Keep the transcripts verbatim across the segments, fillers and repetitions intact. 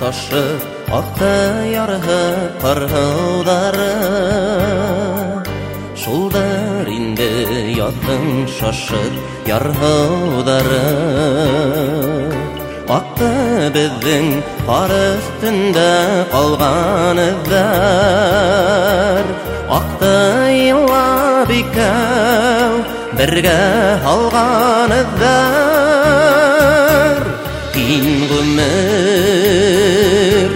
шашып, ақты ярғы қырғылдары. Шулдар инде ятың шашып, ярғылдары. Ақты біздің қар үстінде қалған іздер. Ақты илап икәу бірге алған іздер. Кин ғүмір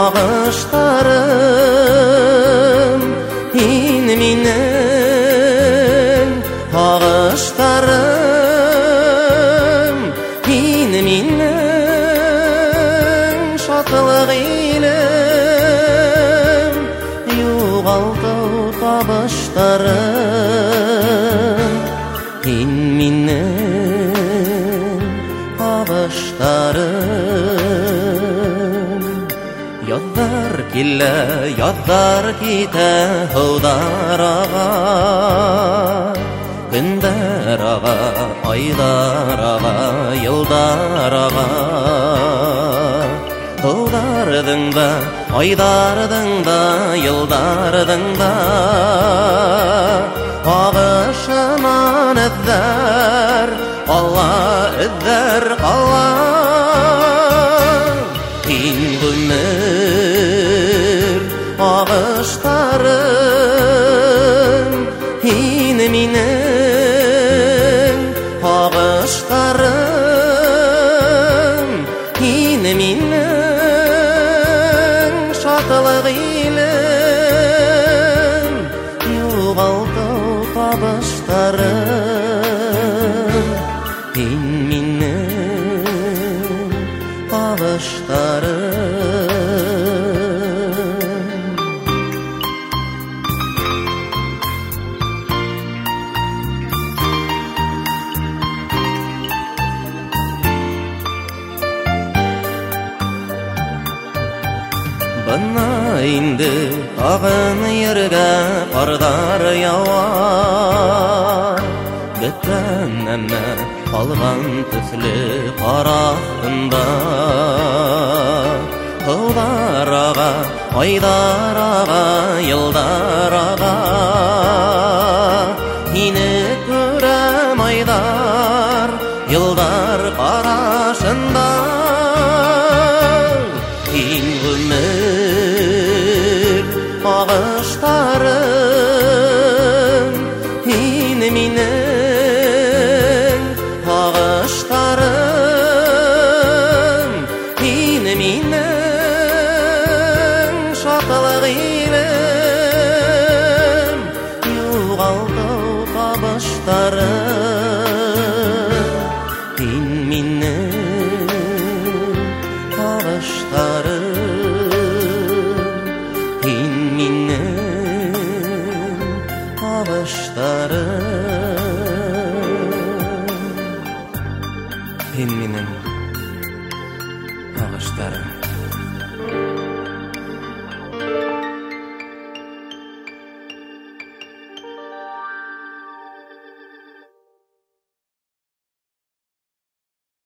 ағыштарым, ин минің ағыштарым, ин минің шатылық илім, юғалту табыштарым, ин минің табыштарым. Яздар килә, яздар китә һыудар ага, көндәр ага, айдар ага, йылдар ага. Һыударҙың да, айдарҙың да, йылдарҙың да ағышынан эҙҙәр ҡала, эҙҙәр ҡала. Ин ғүмер ағыштарым, ин минең ағыштарым, ин минең шатылық илем, юғалтыу табыштарым, ин минең ағыштарым. Бына инде тағын ергә ҡарҙар яуа, бөтән нәмә ҡалған төҫлө ҡар аҫтында. Һыуҙар аға, айҙар аға, йылдар аға, һине күрәм айҙар, йылдар ҡарашында. Ин ғүмер ағыштары,